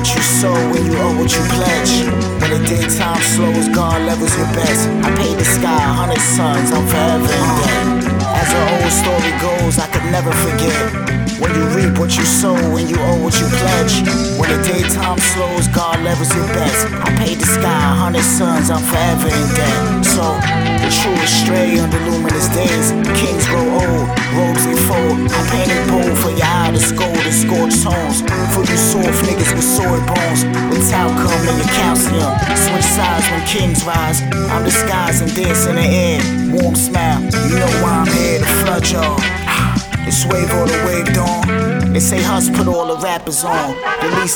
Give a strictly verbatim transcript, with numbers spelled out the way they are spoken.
what you sow and you owe what you pledge. When the daytime slows, God levels your best. I paid the sky a hundred suns, I'm forever in debt. As the old story goes, I could never forget. When you reap what you sow and you owe what you pledge. When the daytime slows, God levels your best. I paid the sky a hundred suns, I'm forever in debt. So, the true astray under luminous days. Kings grow old, robes they fold. I painted bold for your eye to scold and scorch tones. For you soft niggas with sword bones, with talcum in your calcium. Switch sides when kings rise. I'm disguised and dance in the air. Warm smile, you know why I'm here to flood y'all. It's wave all the wave dawn. They say Hus put all the rappers on. The least